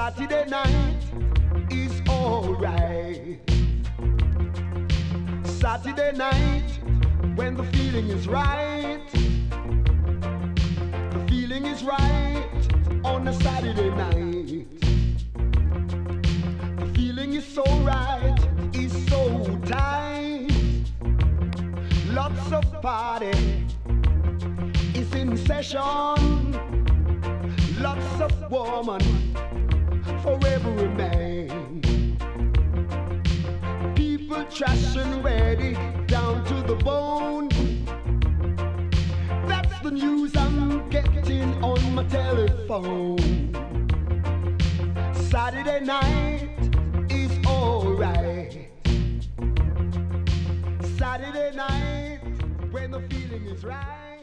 Saturday night is alright. Saturday night, when the feeling is right. The feeling is right on a Saturday night. The feeling is so right, is so tight. Lots of party is in session. Lots of woman for every man. People trash and ready down to the bone. That's the news I'm getting on my telephone. Saturday night is alright. Saturday night when the feeling is right.